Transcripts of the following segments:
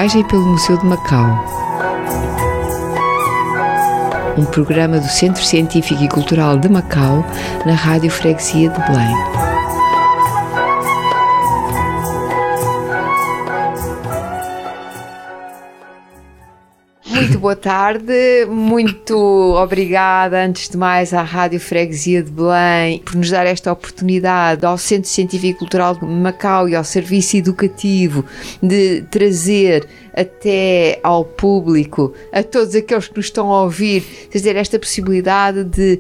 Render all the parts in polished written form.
Viagem pelo Museu de Macau. Um programa do Centro Científico e Cultural de Macau, na Rádio Freguesia de Belém. Muito boa tarde, muito obrigada antes de mais à Rádio Freguesia de Belém por nos dar esta oportunidade, ao Centro Científico e Cultural de Macau e ao Serviço Educativo, de trazer até ao público, a todos aqueles que nos estão a ouvir, trazer esta possibilidade de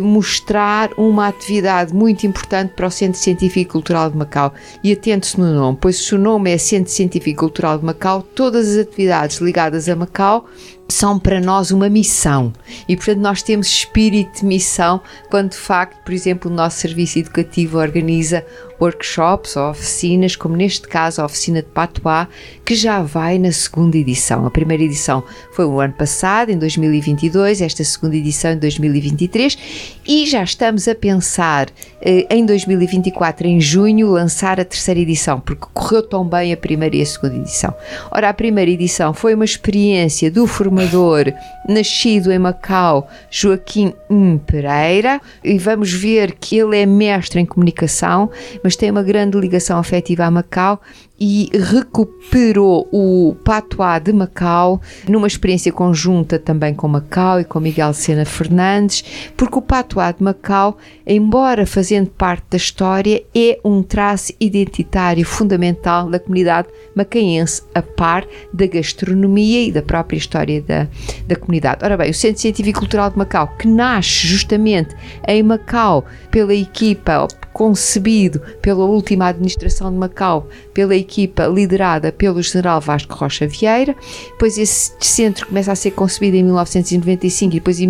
mostrar uma atividade muito importante para o Centro Científico e Cultural de Macau. E atente-se no nome, pois se o nome é Centro Científico e Cultural de Macau, todas as atividades ligadas a Macau são para nós uma missão e, portanto, nós temos espírito de missão quando, de facto, por exemplo, o nosso serviço educativo organiza workshops ou oficinas, como neste caso a oficina de Patois, que já vai na segunda edição. A primeira edição foi o ano passado, em 2022, esta segunda edição em 2023, e já estamos a pensar em 2024, em junho, lançar a terceira edição, porque correu tão bem a primeira e a segunda edição. Ora, a primeira edição foi uma experiência do formador nascido em Macau, Joaquim Pereira, e vamos ver que ele é mestre em comunicação, mas tem uma grande ligação afetiva a Macau e recuperou o Patois de Macau numa experiência conjunta também com Macau e com Miguel Sena Fernandes, porque o Patois de Macau, embora fazendo parte da história, é um traço identitário fundamental da comunidade macaense, a par da gastronomia e da própria história da comunidade. Ora bem, o Centro Científico e Cultural de Macau, que nasce justamente em Macau pela equipa, concebido pela última administração de Macau, pela equipa liderada pelo general Vasco Rocha Vieira. Depois esse centro começa a ser concebido em 1995 e depois em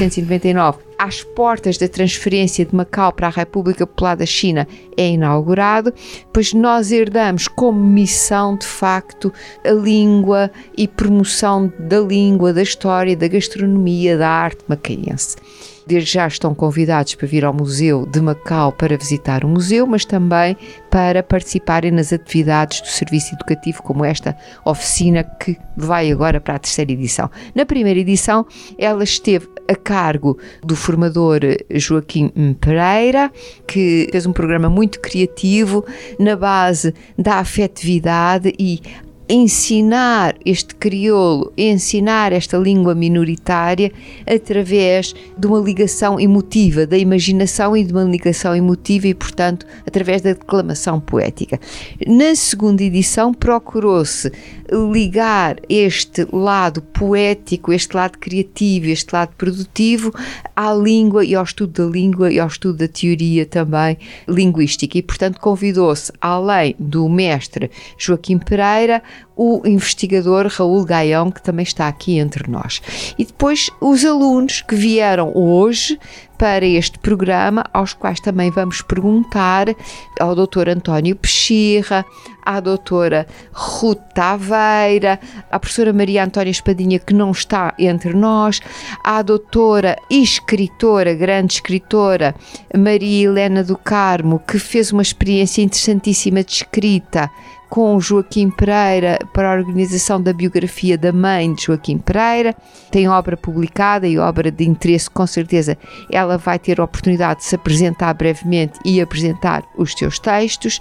1999, às portas da transferência de Macau para a República Popular da China, é inaugurado. Pois nós herdamos como missão, de facto, a língua e promoção da língua, da história, da gastronomia, da arte macaense. Desde já estão convidados para vir ao Museu de Macau para visitar o museu, mas também para participarem nas atividades do serviço educativo, como esta oficina que vai agora para a terceira edição. Na primeira edição, ela esteve a cargo do formador Joaquim Pereira, que fez um programa muito criativo na base da afetividade e ensinar este crioulo, ensinar esta língua minoritária através de uma ligação emotiva, da imaginação e de uma ligação emotiva e, portanto, através da declamação poética. Na segunda edição procurou-se ligar este lado poético, este lado criativo, este lado produtivo à língua e ao estudo da língua e ao estudo da teoria também linguística e, portanto, convidou-se, além do mestre Joaquim Pereira, o investigador Raul Gaião, que também está aqui entre nós. E depois os alunos que vieram hoje para este programa, aos quais também vamos perguntar, ao Dr. António Pechirra, à doutora Ruth Taveira, à professora Maria Antónia Espadinha, que não está entre nós, à doutora e escritora, grande escritora, Maria Helena do Carmo, que fez uma experiência interessantíssima de escrita com Joaquim Pereira para a organização da biografia da mãe de Joaquim Pereira. Tem obra publicada e obra de interesse, com certeza ela vai ter a oportunidade de se apresentar brevemente e apresentar os seus textos.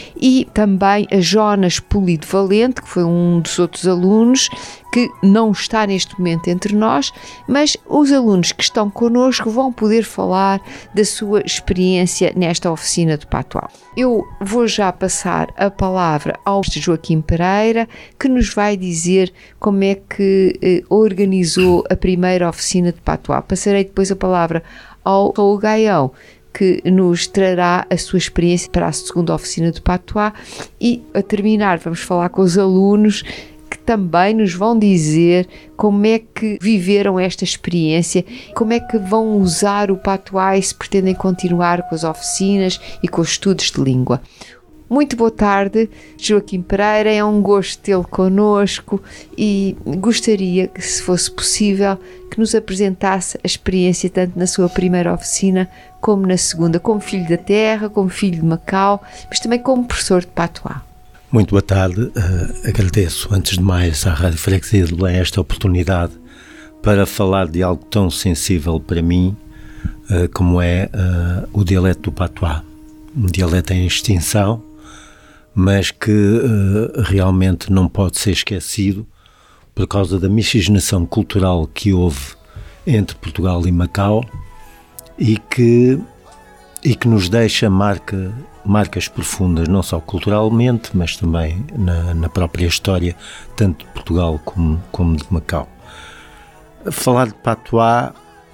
E também a Jonas Pulido Valente, que foi um dos outros alunos, que não está neste momento entre nós, mas os alunos que estão connosco vão poder falar da sua experiência nesta oficina de Patois. Eu vou já passar a palavra ao Joaquim Pereira, que nos vai dizer como é que organizou a primeira oficina de Patois. Passarei depois a palavra ao Raul Gaião, que nos trará a sua experiência para a segunda oficina de Patois, e a terminar vamos falar com os alunos, que também nos vão dizer como é que viveram esta experiência, como é que vão usar o Patois se pretendem continuar com as oficinas e com os estudos de língua. Muito boa tarde, Joaquim Pereira, é um gosto tê-lo connosco e gostaria que, se fosse possível, que nos apresentasse a experiência tanto na sua primeira oficina como na segunda, como filho da terra, como filho de Macau, mas também como professor de Patois. Muito boa tarde. Agradeço, antes de mais, à Rádio Freguesia de Belém esta oportunidade para falar de algo tão sensível para mim como é o dialeto do patuá. Um dialeto em extinção, mas que realmente não pode ser esquecido por causa da miscigenação cultural que houve entre Portugal e Macau e que nos deixa marcas profundas, não só culturalmente, mas também na própria história, tanto de Portugal como de Macau. Falar de patuá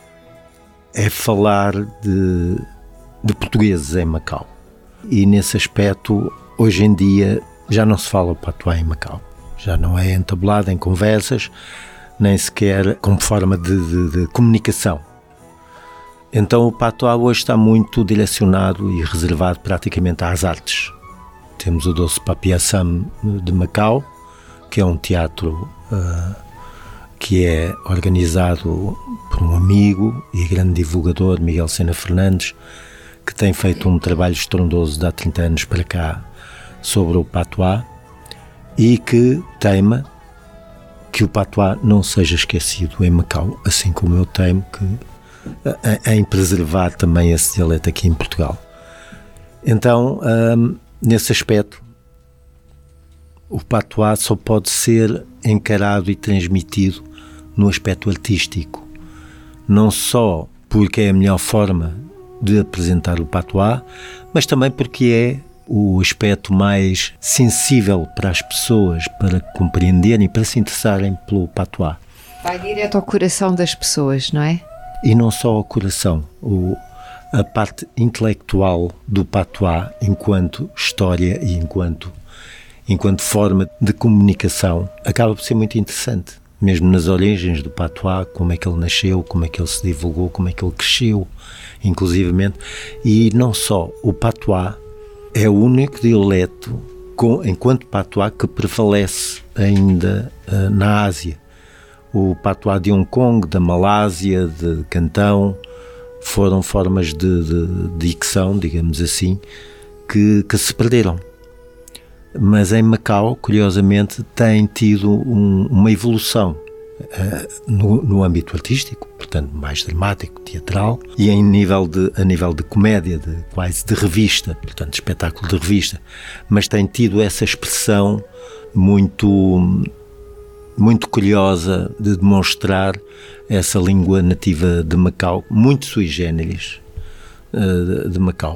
é falar de portugueses em Macau. E nesse aspecto, hoje em dia, já não se fala patuá em Macau. Já não é entablado em conversas, nem sequer como forma de comunicação. Então o patuá hoje está muito direcionado e reservado praticamente às artes. Temos o Doce Papiaçam de Macau, que é um teatro que é organizado por um amigo e grande divulgador, Miguel Sena Fernandes, que tem feito um trabalho estrondoso de há 30 anos para cá sobre o patuá e que teima que o patuá não seja esquecido em Macau, assim como eu teimo em preservar também esse dialeto aqui em Portugal. Então, nesse aspecto, o patuá só pode ser encarado e transmitido no aspecto artístico, não só porque é a melhor forma de apresentar o patuá, mas também porque é o aspecto mais sensível para as pessoas, para compreenderem e para se interessarem pelo patuá. Vai direto ao coração das pessoas, não é? E não só ao coração, a parte intelectual do patuá enquanto história e enquanto forma de comunicação acaba por ser muito interessante. Mesmo nas origens do patuá, como é que ele nasceu, como é que ele se divulgou, como é que ele cresceu, inclusivamente. E não só, o patuá é o único dialeto, enquanto patuá, que prevalece ainda na Ásia. O patuá de Hong Kong, da Malásia, de Cantão, foram formas de dicção, digamos assim, que se perderam. Mas em Macau, curiosamente, tem tido uma evolução no âmbito artístico, portanto mais dramático, teatral, e a nível de comédia, quase de revista, portanto espetáculo de revista, mas tem tido essa expressão muito curiosa de demonstrar essa língua nativa de Macau, muito sui generis de Macau.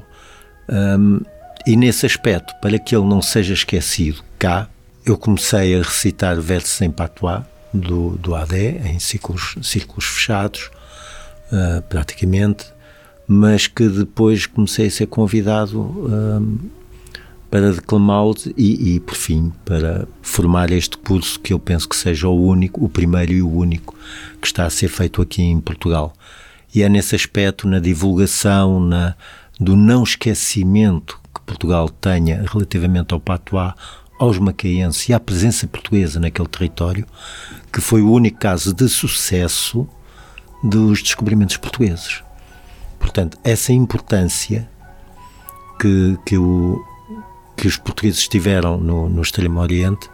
E nesse aspecto, para que ele não seja esquecido cá, eu comecei a recitar versos em patuá do Adé, em círculos fechados, praticamente, mas que depois comecei a ser convidado para declamá-los e, por fim, para formar este curso que eu penso que seja o primeiro e o único que está a ser feito aqui em Portugal. E é nesse aspecto, na divulgação, do não esquecimento que Portugal tenha relativamente ao patuá, aos macaenses e à presença portuguesa naquele território, que foi o único caso de sucesso dos descobrimentos portugueses. Portanto, essa importância que os portugueses tiveram no Extremo Oriente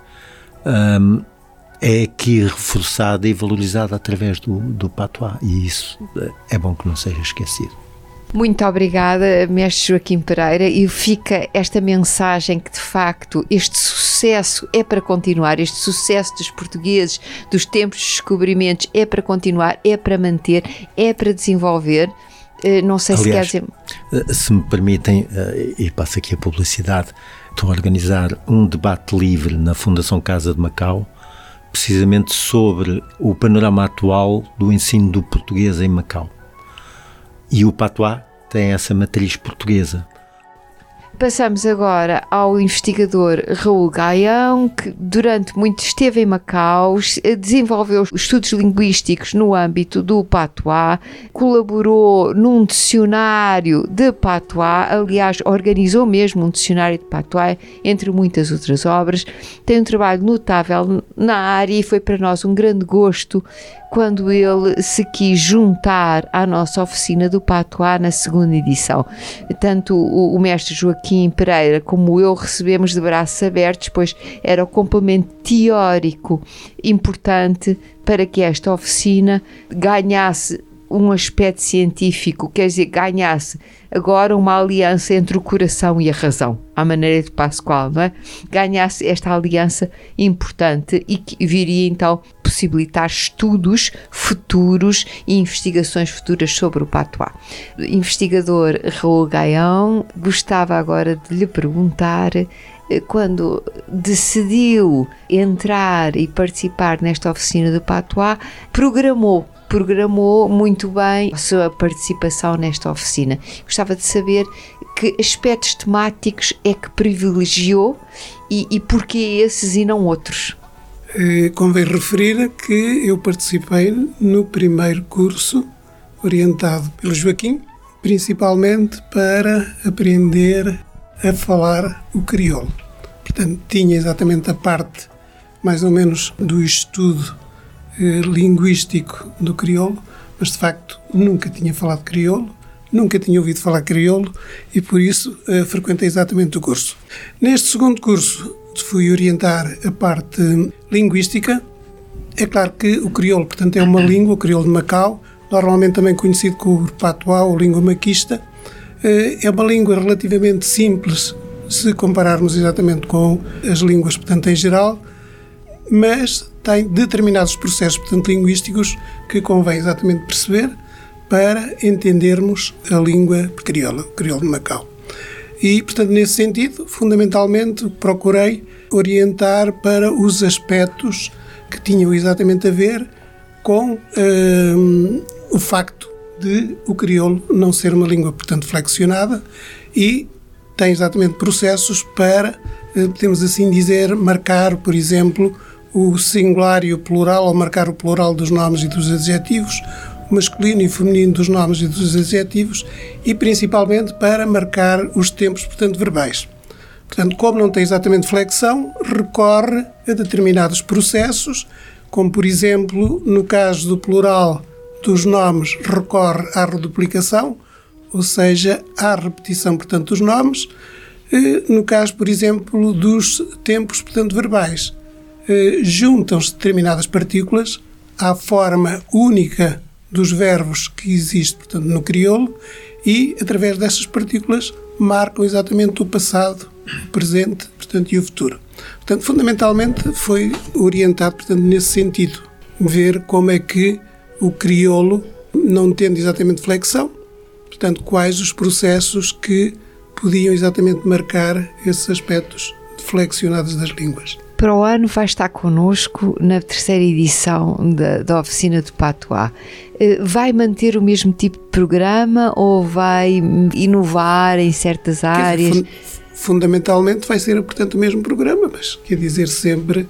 é aqui reforçada e valorizada através do patuá, e isso é bom que não seja esquecido. Muito obrigada, mestre Joaquim Pereira, e fica esta mensagem que de facto este sucesso é para continuar, este sucesso dos portugueses, dos tempos de descobrimentos é para continuar, é para manter, é para desenvolver. Não sei. Aliás, se quer dizer... se me permitem, e passo aqui a publicidade, estou a organizar um debate livre na Fundação Casa de Macau, precisamente sobre o panorama atual do ensino do português em Macau. E o patuá tem essa matriz portuguesa. Passamos agora ao investigador Raul Gaião, que durante muito esteve em Macau, desenvolveu estudos linguísticos no âmbito do patuá, colaborou num dicionário de patuá, aliás, organizou mesmo um dicionário de patuá, entre muitas outras obras. Tem um trabalho notável na área e foi para nós um grande gosto quando ele se quis juntar à nossa oficina do patuá na segunda edição. Tanto o mestre Joaquim Joaquim Pereira como eu recebemos de braços abertos, pois era o complemento teórico importante para que esta oficina ganhasse um aspecto científico, quer dizer, ganhasse agora uma aliança entre o coração e a razão, à maneira de Pascoal, não é? Ganhasse esta aliança importante e que viria então possibilitar estudos futuros e investigações futuras sobre o patuá. O investigador Raul Gaião, gostava agora de lhe perguntar, quando decidiu entrar e participar nesta oficina do patuá, programou muito bem a sua participação nesta oficina. Gostava de saber que aspectos temáticos é que privilegiou e porquê esses e não outros. Convém referir que eu participei no primeiro curso orientado pelo Joaquim, principalmente para aprender a falar o crioulo. Portanto, tinha exatamente a parte mais ou menos do estudo linguístico do crioulo, mas de facto nunca tinha falado crioulo, nunca tinha ouvido falar crioulo e por isso frequentei exatamente o curso. Neste segundo curso fui orientar a parte linguística. É claro que o crioulo, portanto, é uma língua, o crioulo de Macau, normalmente também conhecido como patuá ou língua maquista. É uma língua relativamente simples se compararmos exatamente com as línguas, portanto, em geral, mas tem determinados processos, portanto, linguísticos que convém exatamente perceber para entendermos a língua crioula, o crioulo de Macau. E, portanto, nesse sentido, fundamentalmente, procurei orientar para os aspectos que tinham exatamente a ver com o facto de o crioulo não ser uma língua, portanto, flexionada e tem exatamente processos para, podemos assim dizer, marcar, por exemplo, o singular e o plural, ou marcar o plural dos nomes e dos adjetivos, o masculino e o feminino dos nomes e dos adjetivos e principalmente para marcar os tempos, portanto, verbais. Portanto, como não tem exatamente flexão, recorre a determinados processos, como, por exemplo, no caso do plural dos nomes, recorre à reduplicação, ou seja, à repetição, portanto, dos nomes. No caso, por exemplo, dos tempos, portanto, verbais, juntam-se determinadas partículas à forma única dos verbos que existe, portanto, no crioulo e, através dessas partículas, marcam exatamente o passado, o presente, portanto, e o futuro. Portanto, fundamentalmente, foi orientado, portanto, nesse sentido, ver como é que o crioulo, não tendo exatamente flexão, portanto, quais os processos que podiam exatamente marcar esses aspectos flexionados das línguas. Para o ano vai estar connosco na 3ª edição da oficina do patuá. Vai manter o mesmo tipo de programa ou vai inovar em certas áreas? Fundamentalmente vai ser, portanto, o mesmo programa, mas quer dizer sempre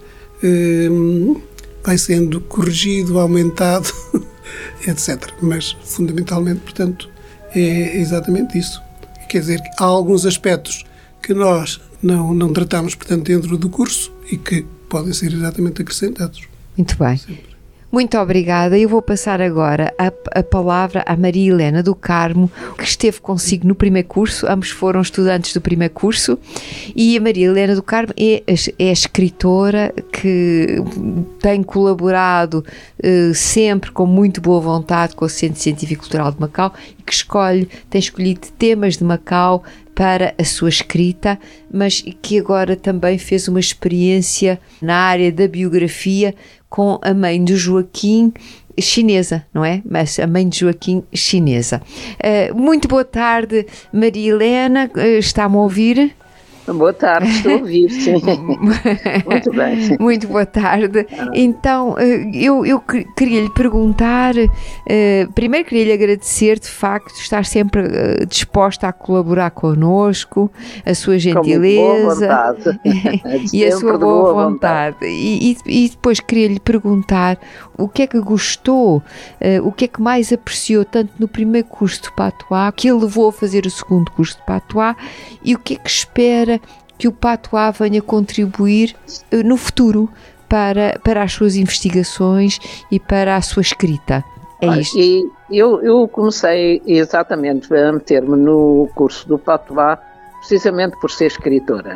vai sendo corrigido, aumentado, etc. Mas fundamentalmente, portanto, é exatamente isso. Quer dizer, há alguns aspectos que nós não tratamos, portanto, dentro do curso e que podem ser exatamente acrescentados. Muito bem. Sempre. Muito obrigada. Eu vou passar agora a palavra à Maria Helena do Carmo, que esteve consigo no primeiro curso. Ambos foram estudantes do primeiro curso. E a Maria Helena do Carmo é a escritora que tem colaborado sempre com muito boa vontade com o Centro Científico Cultural de Macau e que tem escolhido temas de Macau para a sua escrita, mas que agora também fez uma experiência na área da biografia com a mãe do Joaquim, chinesa, não é? Mas a mãe de Joaquim, chinesa. Muito boa tarde, Maria Helena, está-me a ouvir? Boa tarde, estou a ouvir, sim. Muito bem. Muito boa tarde. Então, eu queria lhe perguntar, primeiro queria lhe agradecer, de facto, estar sempre disposta a colaborar connosco, a sua gentileza e a sua boa vontade. E depois queria lhe perguntar o que é que gostou, o que é que mais apreciou, tanto no primeiro curso de patuá, que ele levou a fazer o segundo curso de patuá, e o que é que espera que o patuá venha contribuir no futuro para as suas investigações e para a sua escrita. É isto. E eu comecei exatamente a meter-me no curso do patuá precisamente por ser escritora.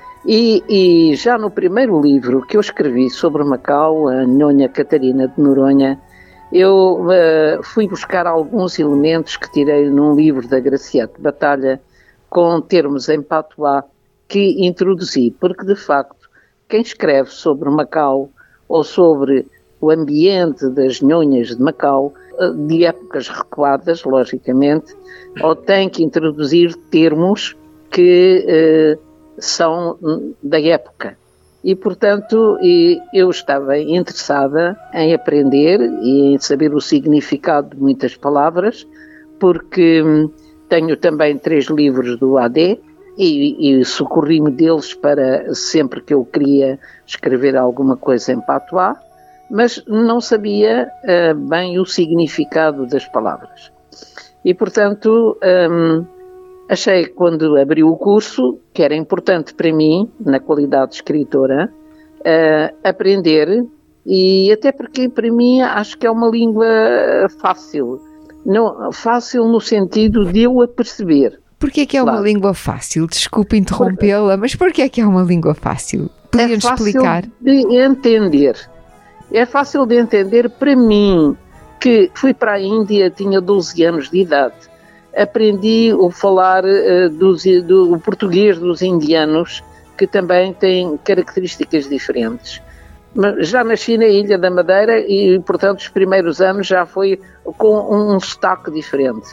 E já no primeiro livro que eu escrevi sobre Macau, a Nhonha Catarina de Noronha, eu fui buscar alguns elementos que tirei num livro da Graciete Batalha, com termos em patuá que introduzi, porque de facto quem escreve sobre Macau ou sobre o ambiente das nhonhas de Macau, de épocas recuadas, logicamente, ou tem que introduzir termos que são da época. E, portanto, eu estava interessada em aprender e em saber o significado de muitas palavras, porque tenho também 3 livros do AD e socorri-me deles para sempre que eu queria escrever alguma coisa em patuá, mas não sabia bem o significado das palavras. E, portanto, achei, quando abri o curso, que era importante para mim, na qualidade de escritora, aprender, e até porque para mim acho que é uma língua fácil. Não, fácil no sentido de eu a perceber. Porquê que é uma língua fácil? Desculpe interrompê-la, mas porquê que é uma língua fácil? Podia-nos explicar? De entender. É fácil de entender para mim, que fui para a Índia, tinha 12 anos de idade. Aprendi a falar do português dos indianos, que também tem características diferentes. Mas já nasci na Ilha da Madeira e, portanto, os primeiros anos já foi com um sotaque diferente.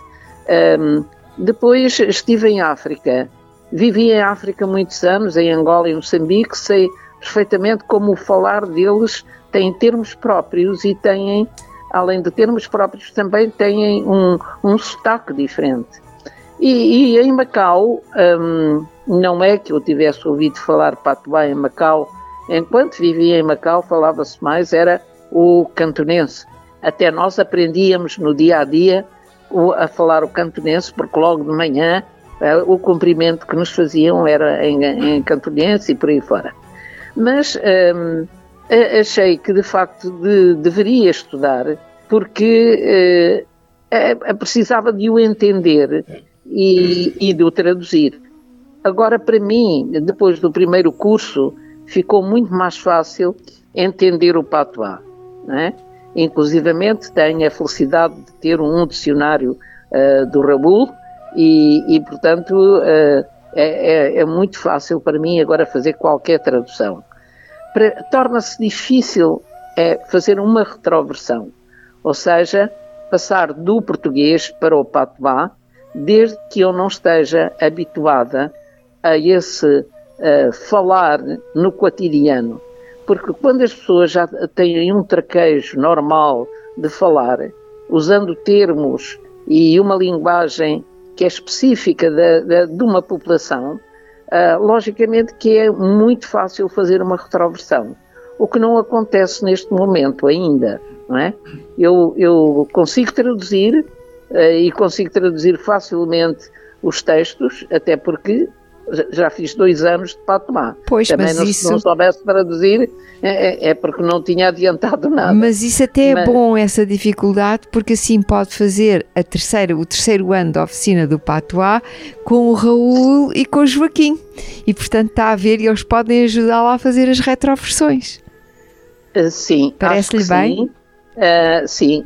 Depois estive em África. Vivi em África muitos anos, em Angola e Moçambique. Sei perfeitamente como o falar deles tem termos próprios e têm, além de termos próprios, também têm um sotaque diferente. E em Macau, não é que eu tivesse ouvido falar patuá em Macau. Enquanto vivia em Macau, falava-se mais, era o cantonense. Até nós aprendíamos no dia-a-dia a falar o cantonense, porque logo de manhã o cumprimento que nos faziam era em cantonense e por aí fora. Mas achei que, de facto, deveria estudar, porque precisava de o entender e de o traduzir. Agora, para mim, depois do primeiro curso, ficou muito mais fácil entender o patuá, não é? Inclusivamente tenho a felicidade de ter um dicionário do Raul e portanto, é muito fácil para mim agora fazer qualquer tradução. Torna-se difícil fazer uma retroversão, ou seja, passar do português para o patuá, desde que eu não esteja habituada a esse falar no cotidiano, porque quando as pessoas já têm um traquejo normal de falar, usando termos e uma linguagem que é específica de uma população, logicamente que é muito fácil fazer uma retroversão, o que não acontece neste momento ainda, não é? Eu consigo traduzir e consigo traduzir facilmente os textos, até porque já fiz 2 anos de patuá. Pois, também mas se não soubesse traduzir, é porque não tinha adiantado nada. Mas isso até é bom, essa dificuldade, porque assim pode fazer o terceiro ano da oficina do patuá com o Raul e com o Joaquim. E, portanto, está a ver, e eles podem ajudá-la a fazer as retroversões. Sim. Parece-lhe bem? Sim,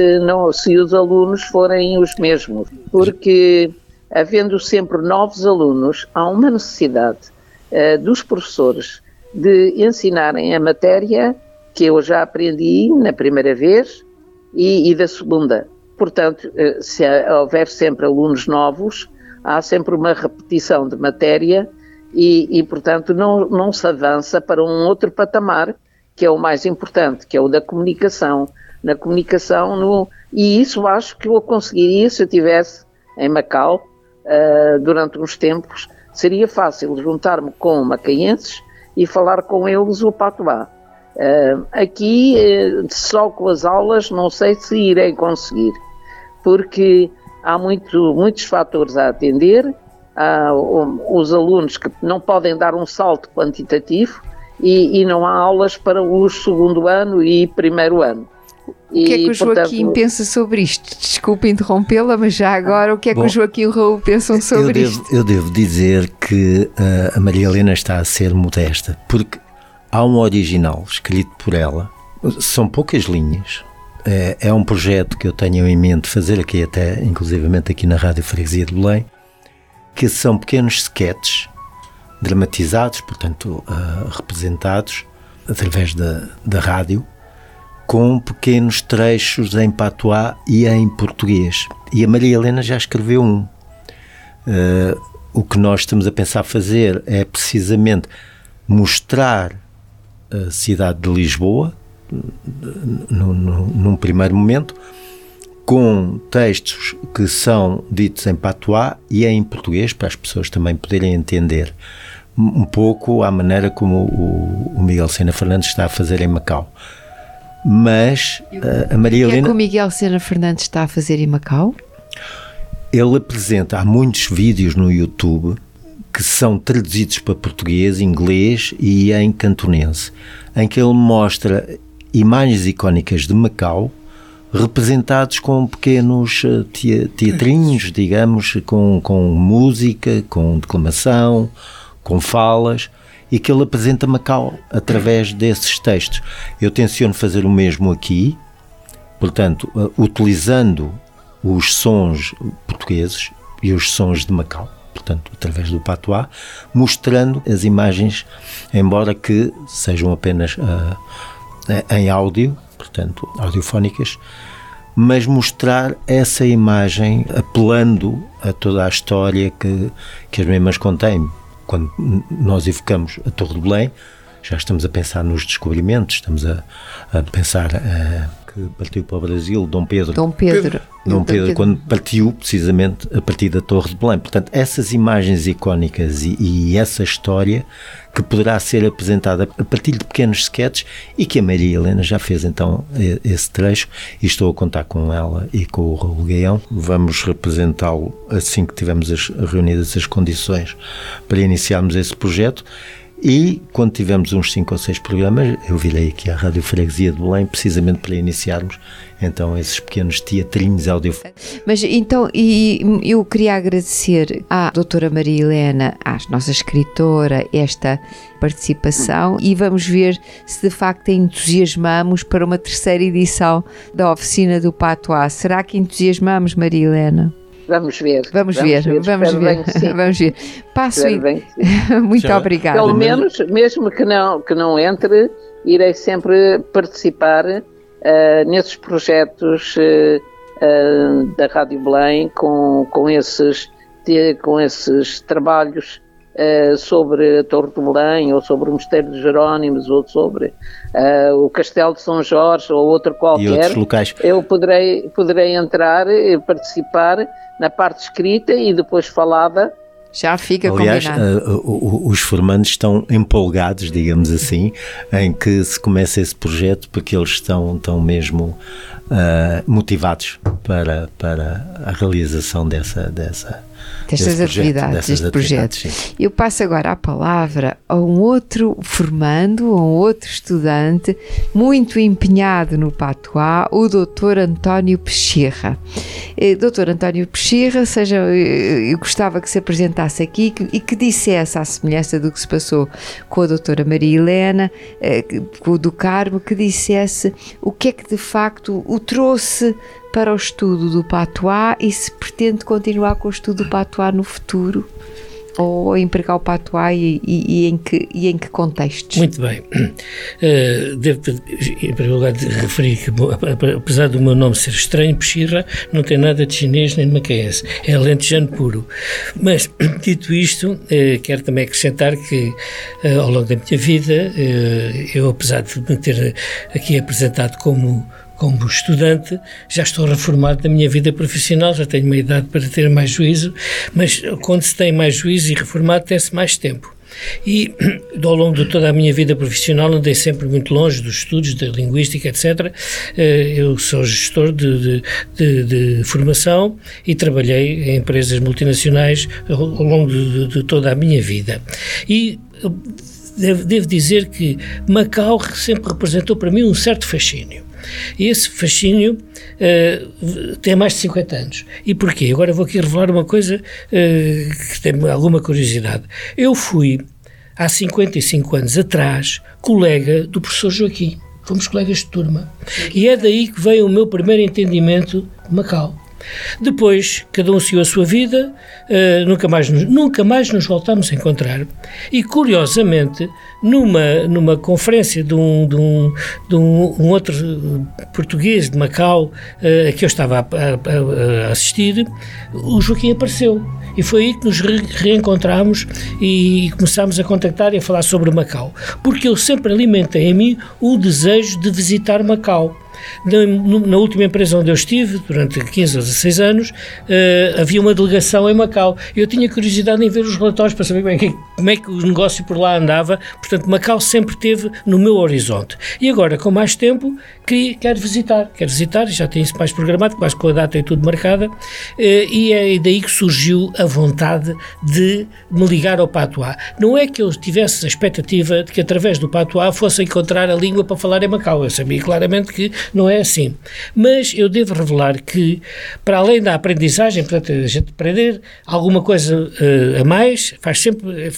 se os alunos forem os mesmos, porque havendo sempre novos alunos, há uma necessidade dos professores de ensinarem a matéria que eu já aprendi na primeira vez e da segunda. Portanto, se houver sempre alunos novos, há sempre uma repetição de matéria e portanto, não se avança para um outro patamar, que é o mais importante, que é o da comunicação. Na comunicação, e isso acho que eu conseguiria se eu estivesse em Macau. Durante uns tempos, seria fácil juntar-me com macaenses e falar com eles o patuá. Aqui, só com as aulas, não sei se irei conseguir, porque há muitos fatores a atender, há os alunos que não podem dar um salto quantitativo e não há aulas para o segundo ano e primeiro ano. O que é que o Joaquim pensa sobre isto? Desculpe interrompê-la, mas já agora, o que é que o Joaquim e o Raul pensam sobre isto? Eu devo dizer que a Maria Helena está a ser modesta, porque há um original escrito por ela, são poucas linhas, é um projeto que eu tenho em mente fazer aqui até, inclusivamente aqui na Rádio Freguesia de Belém, que são pequenos sketches dramatizados, portanto representados através da rádio, com pequenos trechos em patuá e em português. E a Maria Helena já escreveu um. O que nós estamos a pensar fazer é precisamente mostrar a cidade de Lisboa, num primeiro momento, com textos que são ditos em patuá e em português, para as pessoas também poderem entender um pouco a maneira como o Miguel Sena Fernandes está a fazer em Macau. Mas a Maria Helena... O que é que o Miguel Sena Fernandes está a fazer em Macau? Ele apresenta, há muitos vídeos no YouTube que são traduzidos para português, inglês e em cantonense, em que ele mostra imagens icónicas de Macau representados com pequenos teatrinhos, digamos, com música, com declamação, com falas, e que ele apresenta Macau através desses textos. Eu tenciono fazer o mesmo aqui, portanto, utilizando os sons portugueses e os sons de Macau, portanto, através do patuá, mostrando as imagens, embora que sejam apenas em áudio, portanto, audiofónicas, mas mostrar essa imagem apelando a toda a história que as mesmas contêm. Quando nós evocamos a Torre de Belém, já estamos a pensar nos descobrimentos, estamos a pensar que partiu para o Brasil Dom Pedro, quando partiu precisamente a partir da Torre de Belém. Portanto, essas imagens icónicas e essa história que poderá ser apresentada a partir de pequenos sketches, e que a Maria Helena já fez então esse trecho, e estou a contar com ela e com o Raul Gaião. Vamos representá-lo assim que tivermos reunidas as condições para iniciarmos esse projeto. E quando tivermos uns 5 ou 6 programas, eu virei aqui à Rádio Freguesia de Belém, precisamente para iniciarmos então esses pequenos teatrinhos audiofónicos. Mas então, eu queria agradecer à doutora Maria Helena, à nossa escritora, esta participação, e vamos ver se de facto entusiasmamos para uma 3ª edição da Oficina do Patuá. Será que entusiasmamos, Maria Helena? Vamos ver. Vamos ver. Passo muito obrigada. Pelo menos, mesmo que não entre, irei sempre participar nesses projetos da Rádio Belém com esses trabalhos sobre a Torre de Belém, ou sobre o Mosteiro de Jerónimos, ou sobre o Castelo de São Jorge, ou outro qualquer. E outros locais. Eu poderei entrar e participar na parte escrita e depois falada. Já fica aliás, combinado. Os formandos estão empolgados, digamos assim, em que se comece esse projeto, porque eles estão mesmo motivados para a realização destas atividades, deste projeto. Sim. Eu passo agora a palavra a um outro formando, a um outro estudante muito empenhado no patuá, o Dr. António Pechincha. Dr. António Pechincha, eu gostava que se apresentasse aqui e que dissesse, à semelhança do que se passou com a doutora Maria Helena, com o do Carmo, que dissesse o que é que de facto o trouxe para o estudo do patuá e se pretende continuar com o estudo do patuá no futuro, ou empregar o patuá e em que contextos? Muito bem. Devo, em primeiro lugar, referir que, apesar do meu nome ser estranho, Pechincha não tem nada de chinês nem de macaense, é alentejano puro. Mas, dito isto, quero também acrescentar que, ao longo da minha vida, eu, apesar de me ter aqui apresentado como estudante, já estou reformado da minha vida profissional, já tenho uma idade para ter mais juízo, mas quando se tem mais juízo e reformado tem-se mais tempo. E ao longo de toda a minha vida profissional andei sempre muito longe dos estudos, da linguística, etc. Eu sou gestor de formação e trabalhei em empresas multinacionais ao longo de toda a minha vida. E devo dizer que Macau sempre representou para mim um certo fascínio. E esse fascínio tem mais de 50 anos. E porquê? Agora vou aqui revelar uma coisa que tem alguma curiosidade. Eu fui, há 55 anos atrás, colega do professor Joaquim. Fomos colegas de turma. E é daí que veio o meu primeiro entendimento de Macau. Depois, cada um seguiu a sua vida, nunca mais nos voltámos a encontrar. E, curiosamente, numa conferência de um outro português de Macau, que eu estava a assistir, o Joaquim apareceu. E foi aí que nos reencontramos e começámos a contactar e a falar sobre Macau. Porque eu sempre alimentei em mim o desejo de visitar Macau. Na última empresa onde eu estive, durante 15 ou 16 anos, havia uma delegação em Macau. Eu tinha curiosidade em ver os relatórios para saber como é que o negócio por lá andava. Portanto, Macau sempre esteve no meu horizonte. E agora, com mais tempo, quero visitar, e já tenho isso mais programado, quase com a data e tudo marcada, e é daí que surgiu a vontade de me ligar ao patuá. Não é que eu tivesse a expectativa de que através do patuá fosse encontrar a língua para falar em Macau. Eu sabia claramente que não é assim. Mas eu devo revelar que, para além da aprendizagem, portanto, a gente aprender alguma coisa a mais, faz sempre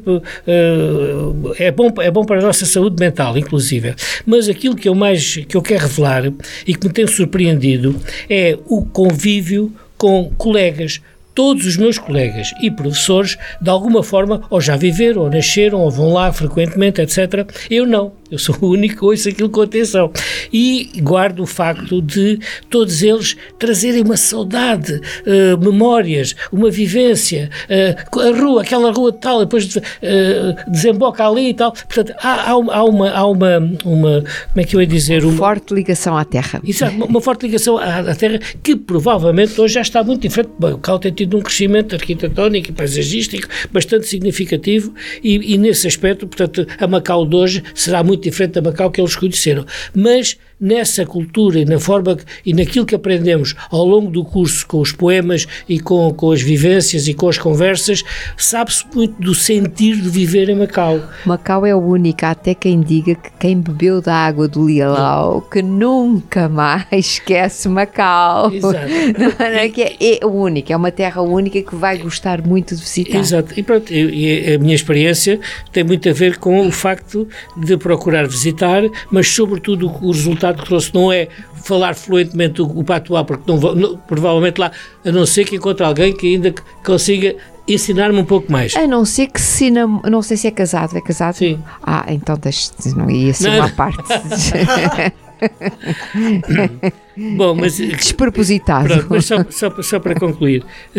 é bom para a nossa saúde mental, inclusive. Mas aquilo que eu quero revelar e que me tem surpreendido é o convívio com colegas. Todos os meus colegas e professores, de alguma forma, ou já viveram, ou nasceram, ou vão lá frequentemente, etc. Eu não. Eu sou o único que ouço aquilo com atenção. E guardo o facto de todos eles trazerem uma saudade, memórias, uma vivência, aquela rua tal, depois desemboca ali e tal. Portanto, há uma como é que eu ia dizer? Uma forte ligação à terra. Exato, uma forte ligação à terra que provavelmente hoje já está muito diferente. O Macau tem tido um crescimento arquitetónico e paisagístico bastante significativo e nesse aspecto, portanto, a Macau de hoje será muito diferente da Macau que eles conheceram. Mas nessa cultura e na forma e naquilo que aprendemos ao longo do curso com os poemas e com as vivências e com as conversas, sabe-se muito do sentir de viver em Macau. Macau é o único, há até quem diga que quem bebeu da água do Lialau que nunca mais esquece Macau. Exato. Não é que é o único, é uma terra única que vai gostar muito de visitar. Exato, e pronto, a minha experiência tem muito a ver com o facto de procurar visitar, mas sobretudo o resultado que trouxe não é falar fluentemente o patuá, porque provavelmente lá, a não ser que encontre alguém que ainda consiga ensinar-me um pouco mais. A não ser que não sei se é casado. É casado? Sim. Então não ia ser uma parte. Bom, mas despropositado. Pronto, mas só para concluir,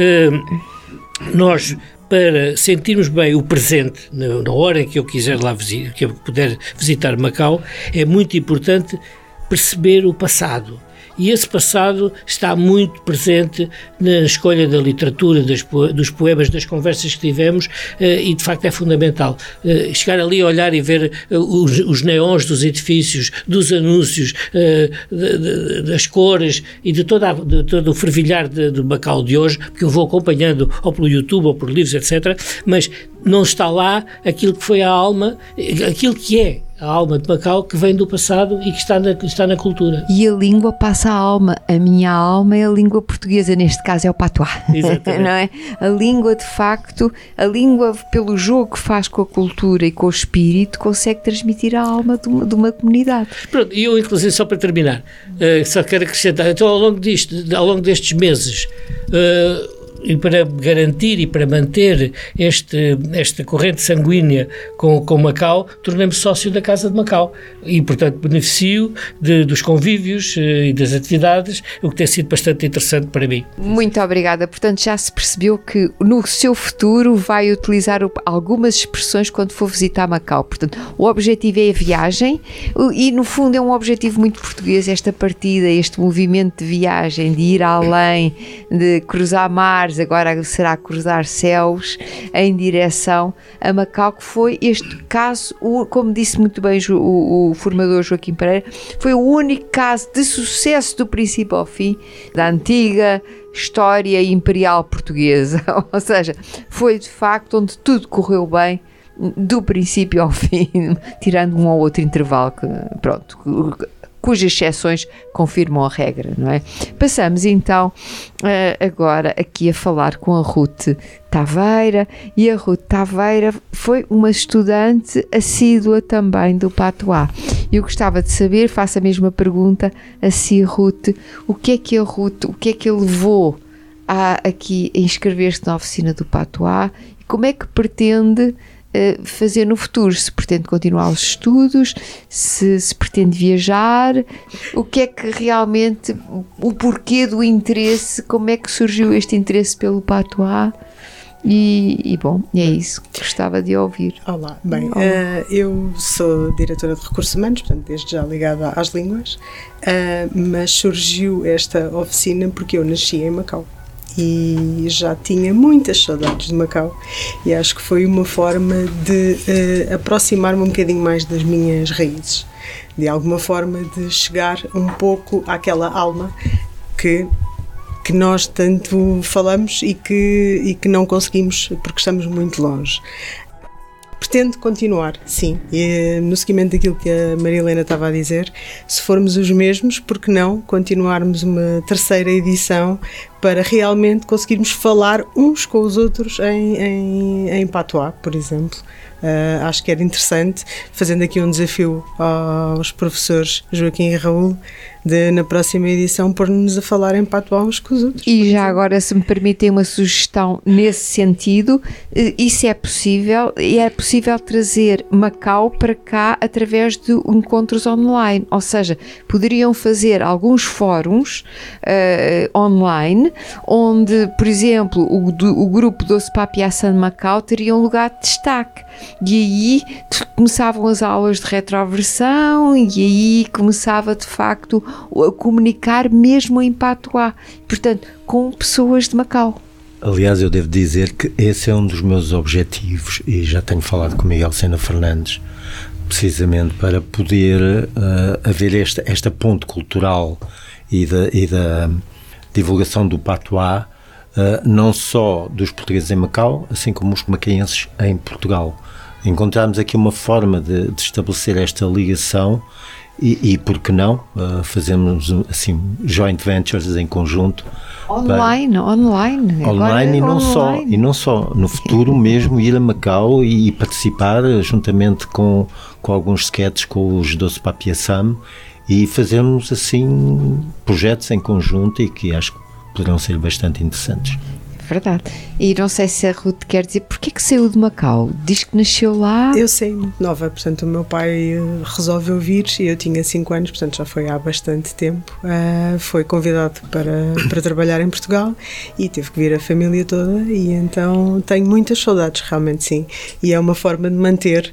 nós, para sentirmos bem o presente, na hora em que eu quiser lá que eu puder visitar Macau, é muito importante perceber o passado. E esse passado está muito presente na escolha da literatura, dos poemas, das conversas que tivemos, e de facto é fundamental. Chegar ali a olhar e ver os neons dos edifícios, dos anúncios, das cores e de todo o fervilhar do Macau de hoje, porque eu vou acompanhando ou pelo YouTube ou por livros, etc. Mas não está lá aquilo que foi a alma, aquilo que é a alma de Macau, que vem do passado e que está na cultura. E a língua passa a alma. A minha alma é a língua portuguesa, neste caso é o patuá. Exatamente. Não é? A língua, de facto, a língua, pelo jogo que faz com a cultura e com o espírito, consegue transmitir a alma de uma comunidade. Pronto, e eu, inclusive, só para terminar, só quero acrescentar, então, ao longo destes meses, e para garantir e para manter esta corrente sanguínea com Macau, tornei-me sócio da Casa de Macau e, portanto, beneficio dos convívios e das atividades, o que tem sido bastante interessante para mim. Muito obrigada. Portanto, já se percebeu que no seu futuro vai utilizar algumas expressões quando for visitar Macau. Portanto, o objetivo é a viagem e, no fundo, é um objetivo muito português, esta partida, este movimento de viagem, de ir além, de cruzar mares, agora será cruzar céus em direção a Macau, que foi este caso, como disse muito bem o formador Joaquim Pereira, foi o único caso de sucesso do princípio ao fim da antiga história imperial portuguesa, ou seja, foi de facto onde tudo correu bem do princípio ao fim, tirando um ou outro intervalo que, pronto, cujas exceções confirmam a regra, não é? Passamos então agora aqui a falar com a Ruth Taveira, e a Ruth Taveira foi uma estudante assídua também do Patois. Eu gostava de saber, faço a mesma pergunta a si, Ruth, o que é que a levou aqui a inscrever-se na oficina do Patois, e como é que pretende fazer no futuro, se pretende continuar os estudos, se pretende viajar, o que é que realmente, o porquê do interesse, como é que surgiu este interesse pelo Patois, e bom, é isso que gostava de ouvir. Olá, bem, eu sou diretora de Recursos Humanos, portanto desde já ligada às línguas, mas surgiu esta oficina porque eu nasci em Macau e já tinha muitas saudades de Macau, e acho que foi uma forma de aproximar-me um bocadinho mais das minhas raízes, de alguma forma de chegar um pouco àquela alma que nós tanto falamos e que não conseguimos porque estamos muito longe. Pretendo continuar, sim, e no seguimento daquilo que a Maria Helena estava a dizer, se formos os mesmos, por que não continuarmos uma terceira edição para realmente conseguirmos falar uns com os outros em Patois, por exemplo. Acho que era interessante, fazendo aqui um desafio aos professores Joaquim e Raul, de na próxima edição pôr-nos a falar em Patois uns com os outros. E já agora, se me permitem uma sugestão nesse sentido, isso é possível, e é possível trazer Macau para cá através de encontros online, ou seja, poderiam fazer alguns fóruns online, onde, por exemplo, o grupo Doce Papiaçã de Macau teria um lugar de destaque, e aí começavam as aulas de retroversão, e aí começava de facto a comunicar mesmo em Patois, portanto, com pessoas de Macau. Aliás, eu devo dizer que esse é um dos meus objetivos, e já tenho falado com Miguel Sena Fernandes, precisamente para poder haver esta ponte cultural e da divulgação do Patois, não só dos portugueses em Macau, assim como os macaenses em Portugal. Encontrarmos aqui uma forma de estabelecer esta ligação e por que não, fazemos assim joint ventures em conjunto. Online e não só, no futuro mesmo ir a Macau e participar juntamente com alguns sketches com os Doce Papiaçã e fazermos assim projetos em conjunto e que acho que poderão ser bastante interessantes. Verdade. E não sei se a Ruth quer dizer porque é que saiu de Macau? Diz que nasceu lá? Eu saí muito nova, portanto o meu pai resolveu vir e eu tinha 5 anos, portanto já foi há bastante tempo. Foi convidado para trabalhar em Portugal e teve que vir a família toda, e então tenho muitas saudades, realmente, sim. E é uma forma de manter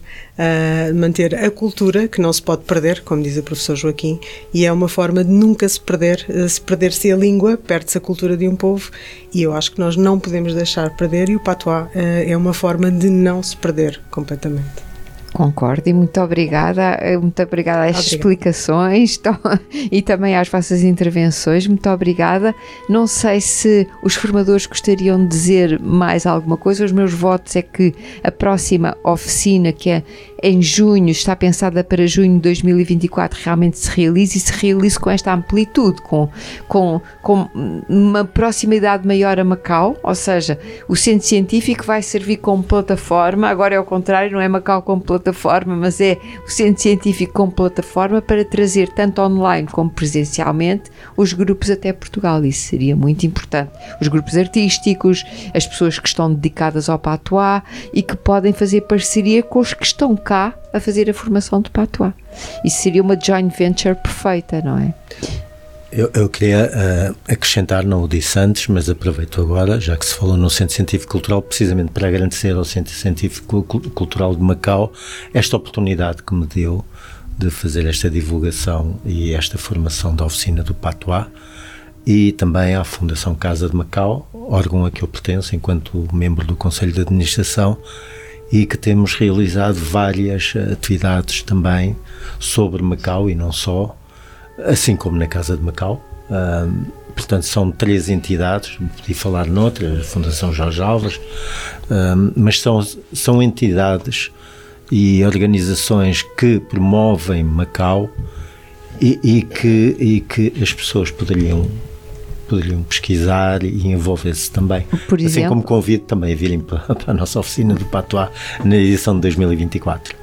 a cultura, que não se pode perder, como diz o professor Joaquim, e é uma forma de nunca se perder. Se perder-se a língua, perde-se a cultura de um povo, e eu acho que nós não podemos deixar perder, e o Patois é uma forma de não se perder completamente. Concordo, e muito obrigada a estas explicações e também às vossas intervenções, muito obrigada. Não sei se os formadores gostariam de dizer mais alguma coisa. Os meus votos é que a próxima oficina, que é em junho, está pensada para junho de 2024, realmente se realize com esta amplitude, com uma proximidade maior a Macau, ou seja, o centro científico vai servir como plataforma. Agora é o contrário, não é Macau como plataforma, mas é o centro científico como plataforma para trazer tanto online como presencialmente os grupos até Portugal. Isso seria muito importante. Os grupos artísticos, as pessoas que estão dedicadas ao Patois e que podem fazer parceria com os que estão cá a fazer a formação do Patois. Isso seria uma joint venture perfeita, não é? Eu queria acrescentar, não o disse antes, mas aproveito agora, já que se falou no Centro Científico Cultural, precisamente para agradecer ao Centro Científico Cultural de Macau esta oportunidade que me deu de fazer esta divulgação e esta formação da oficina do Patois, e também à Fundação Casa de Macau, órgão a que eu pertenço enquanto membro do Conselho de Administração, e que temos realizado várias atividades também sobre Macau e não só, assim como na Casa de Macau. Portanto, são 3 entidades, podia falar noutra, a Fundação Jorge Alves, mas são entidades e organizações que promovem Macau e que as pessoas poderiam pesquisar e envolver-se também. Por exemplo? Assim como convido também a virem para a nossa oficina do Patois na edição de 2024.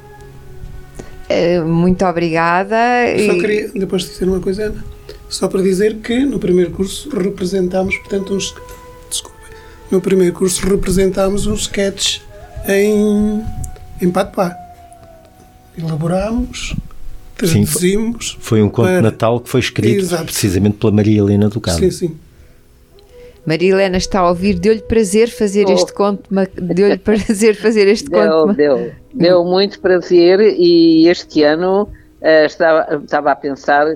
Muito obrigada. Só queria, depois de dizer uma coisa, Ana, só para dizer que no primeiro curso representámos, portanto, no primeiro curso representámos uns sketches em Patois. Elaborámos, traduzimos. Foi um conto de Natal que foi escrito precisamente pela Maria Helena do Carmo. Sim, sim. Maria Helena está a ouvir, deu-lhe prazer fazer este conto, deu-lhe prazer fazer este conto. Deu muito prazer, e este ano estava a pensar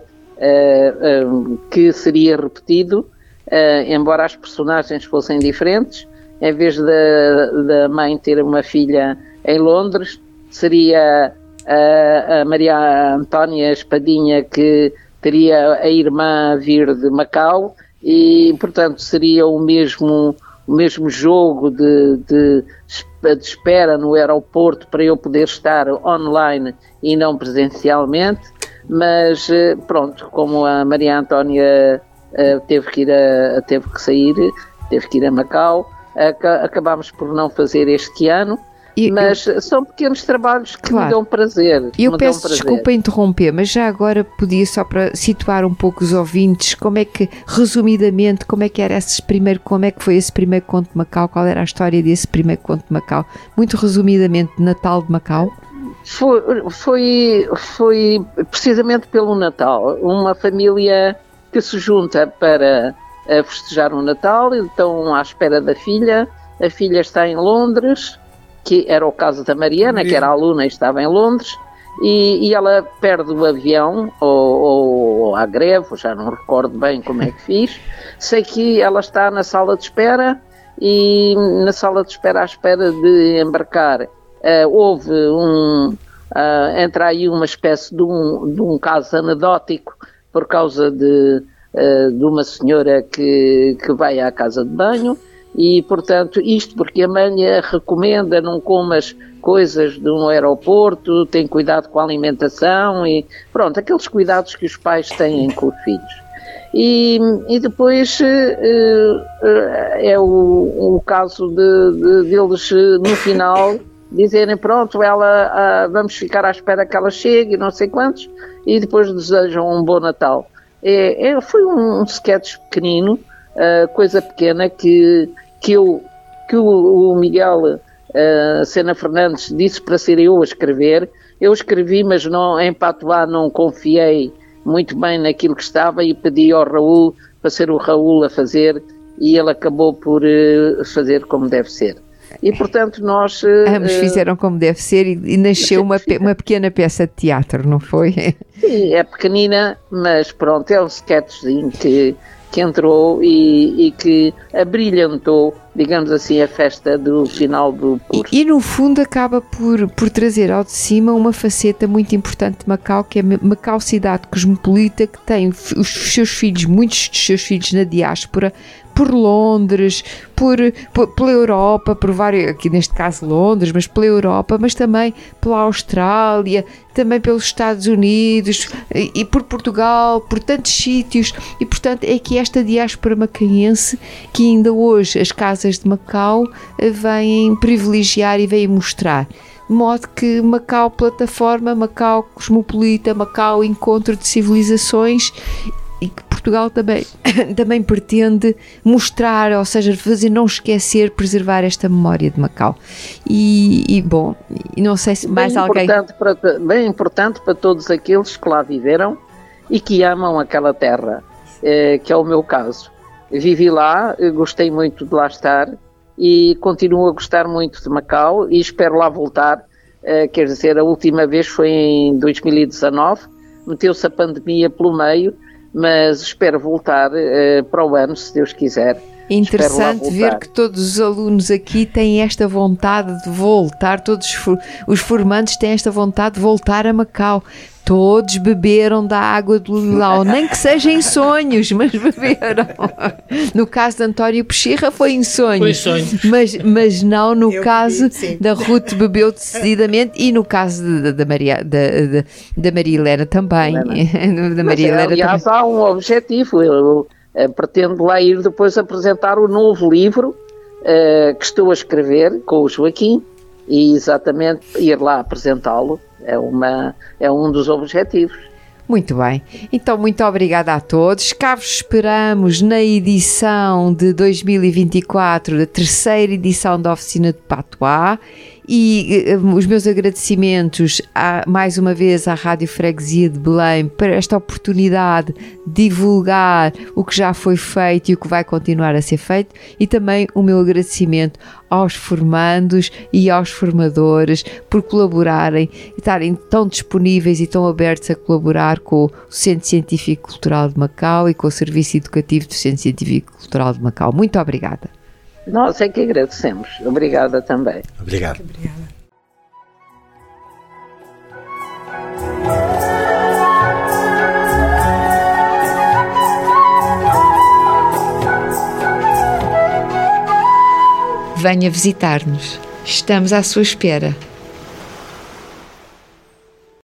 que seria repetido, embora as personagens fossem diferentes. Em vez da mãe ter uma filha em Londres, seria a Maria Antónia Espadinha, que teria a irmã a vir de Macau, e portanto seria o mesmo jogo de espera no aeroporto para eu poder estar online e não presencialmente. Mas pronto, como a Maria Antónia teve que ir a Macau, acabámos por não fazer este ano. Mas são pequenos trabalhos que me dão prazer. Eu peço desculpa interromper, mas já agora podia, só para situar um pouco os ouvintes, resumidamente, como é que foi esse primeiro conto de Macau? Qual era a história desse primeiro conto de Macau? Muito resumidamente, Natal de Macau? Foi precisamente pelo Natal. Uma família que se junta para festejar o Natal, então à espera da filha. A filha está em Londres, que era o caso da Mariana, que era aluna e estava em Londres, e ela perde o avião, ou à greve, já não recordo bem como é que fiz. Sei que ela está na sala de espera, e na sala de espera, à espera de embarcar, houve entra aí uma espécie de um caso anedótico, por causa de uma senhora que vai à casa de banho. E, portanto, isto porque a mãe recomenda não comas coisas de um aeroporto, tem cuidado com a alimentação e pronto, aqueles cuidados que os pais têm com os filhos. E depois é o caso deles no final dizerem pronto, vamos ficar à espera que ela chegue, não sei quantos, e depois desejam um bom Natal. Foi um sketch pequenino, coisa pequena que o Miguel Sena Fernandes disse para ser eu a escrever. Eu escrevi, mas em Patois não confiei muito bem naquilo que estava e pedi ao Raul para ser o Raul a fazer, e ele acabou por fazer como deve ser. E, portanto, nós... Ambos fizeram como deve ser e nasceu uma pequena peça de teatro, não foi? Sim, é pequenina, mas pronto, é um sketchzinho que entrou e que abrilhantou, digamos assim, a festa do final do curso. E no fundo acaba por trazer ao de cima uma faceta muito importante de Macau, que é Macau, cidade cosmopolita, que tem muitos dos seus filhos na diáspora, por Londres, pela Europa, por vários, aqui neste caso Londres, mas pela Europa, mas também pela Austrália, também pelos Estados Unidos e por Portugal, por tantos sítios, e portanto é que esta diáspora macaense, que ainda hoje as casas de Macau vêm privilegiar e vêm mostrar. De modo que Macau plataforma, Macau cosmopolita, Macau encontro de civilizações, e que Portugal também pretende mostrar, ou seja, fazer não esquecer, preservar esta memória de Macau. E bom, não sei se mais alguém... Bem importante para todos aqueles que lá viveram e que amam aquela terra, que é o meu caso. Vivi lá, gostei muito de lá estar e continuo a gostar muito de Macau e espero lá voltar. Quer dizer, a última vez foi em 2019, meteu-se a pandemia pelo meio, mas espero voltar para o ano, se Deus quiser. interessante ver que todos os alunos aqui têm esta vontade de voltar, todos os formandos têm esta vontade de voltar a Macau. Todos beberam da água do Lulau, nem que seja em sonhos, mas beberam. No caso de António Pechirra foi em sonhos, mas não no caso da Ruth, bebeu decididamente, e no caso da Maria Helena também. Da Maria Helena aliás, também. Há um objetivo, eu pretendo lá ir depois apresentar o novo livro que estou a escrever com o Joaquim, e exatamente ir lá apresentá-lo. É um dos objetivos. Muito bem. Então, muito obrigada a todos. Cá vos esperamos na edição de 2024, da terceira edição da Oficina de Patois. E os meus agradecimentos mais uma vez à Rádio Freguesia de Belém por esta oportunidade de divulgar o que já foi feito e o que vai continuar a ser feito, e também o meu agradecimento aos formandos e aos formadores por colaborarem e estarem tão disponíveis e tão abertos a colaborar com o Centro Científico Cultural de Macau e com o Serviço Educativo do Centro Científico Cultural de Macau. Muito obrigada. Nós é que agradecemos. Obrigada também. Obrigado. Obrigada. Venha visitar-nos. Estamos à sua espera.